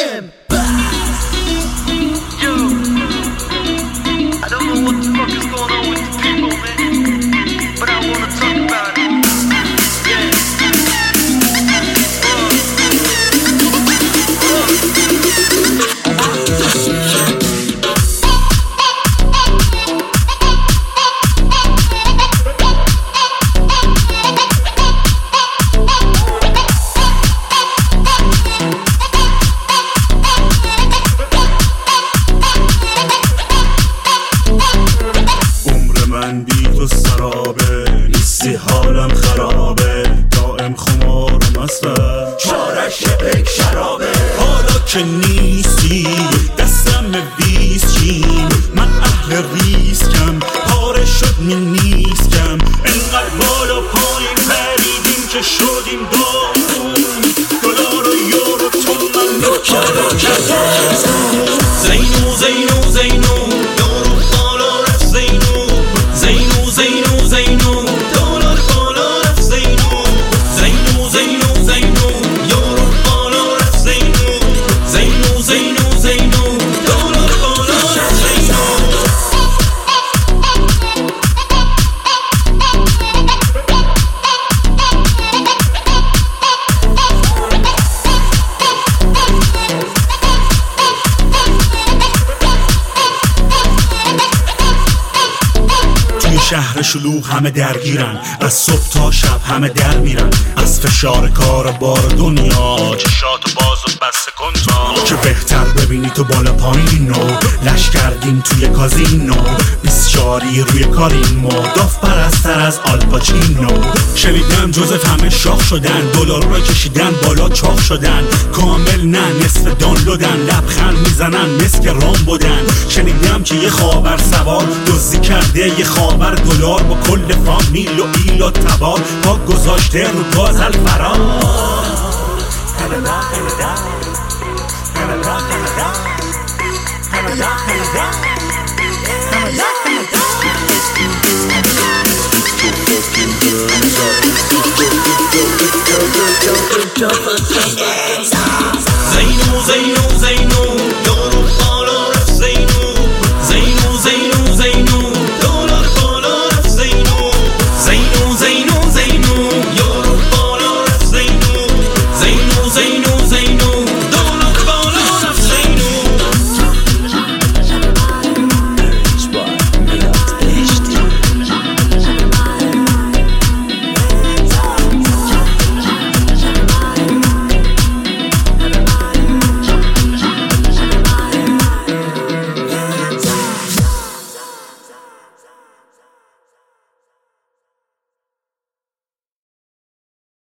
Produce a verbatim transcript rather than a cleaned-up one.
him. Yo, I don't know what the fuck is going on with the people, man, but I wanna talk about it. Yeah. من بی تو سرابه، نیستی حالم خرابه، دائم خمارم اصلا چارش یک شرابه. حالا که نیستی دستم ویسکیم، من اهل ریسکم، پاره شد می نیسکم، انقدر بالا پایین پریدیم که شدیم داغون، دلار و یورو تومن نکر نکر زینو زینو زینو یورو بالا رفت زینو زینو زینو زینو دلار بالا رفت زینو زینو زینو زینو یورو بالا رفت زینو زینو زینو زینو دلار بالا رفت زینو. شهر شلوغ همه درگیرن، از صبح تا شب همه در میرن، از فشار کار بار دنیا چشاتو باز و بسته کن تا که بهتر ببینی تو بالا پایینو، لش کردیم توی کازینو، بیسچاری روی کارینمو، داف پرستر از آلپاچینو. شنیدم جوزف همه شاخ شدن، دلار رو کشیدن بالا چاق شدن، کامل نه نصف دانلودن، لبخند میزنن مثل که رام بودن. شنیدم که یه خاور سوار دزدی کرده یه خاور دلار، با کل فامیل و ایل و تبار پاک گذاشته رو گاز الفرار. Jump